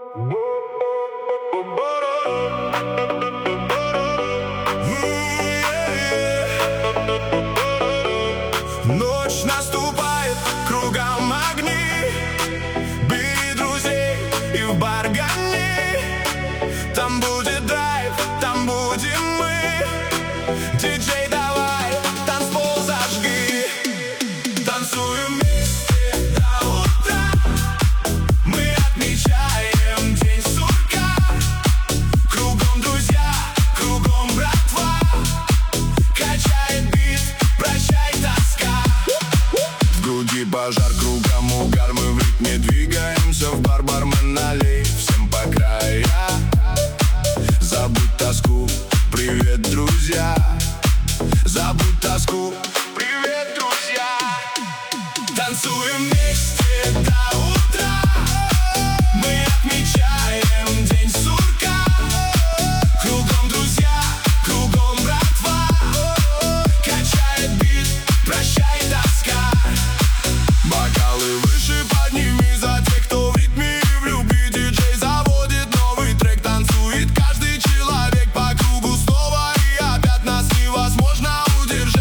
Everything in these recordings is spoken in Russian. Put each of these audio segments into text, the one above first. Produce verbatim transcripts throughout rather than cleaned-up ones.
Ночь наступает, кругом огни. Бери друзей и в бар гони. Там будет драйв, там будем мы. Диджей, давай, танцпол зажги. Танцуем вместе до утра. Мы отмечаем день сурка. Кругом друзья, кругом братва. Качает бит, прощай тоска. В груди пожар, кругом угар. Мы в ритме двигаемся в бар. Бармен, налей всем по края. Забудь тоску, привет, друзья. Забудь тоску, привет, друзья. Танцуем вместе до утра. Мы отмечаем день сурка. Кругом друзья, кругом братва. Качает бит, прощай тоска. Бокалы выше подними за тех, кто в ритме и в любви. Диджей заводит новый трек. Танцует каждый человек по кругу снова и опять. Нас невозможно удержать.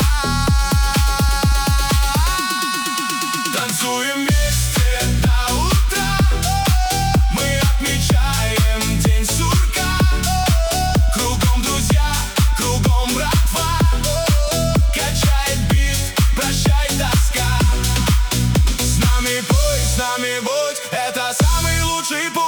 Танцуем вместе до утра. Мы отмечаем день сурка. Кругом друзья, кругом братва. Качает бит, прощай тоска. С нами пой, с нами будь, это самый лучший путь.